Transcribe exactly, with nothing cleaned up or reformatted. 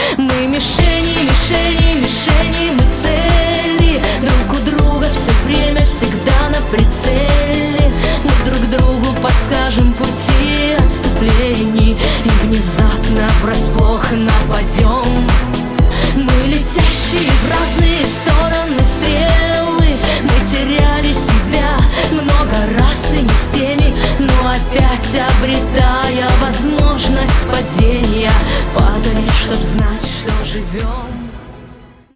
Мы мишени, мишени, мишени, мы цели. Друг у друга все время, всегда на прицеле. Мы друг другу подскажем пути отступлений и внезапно врасплох нападем. Мы летящие в разные стороны стрелы. Мы теряли себя много раз и не с теми, но опять обретая возможность падения, падали, чтоб знать, что живем.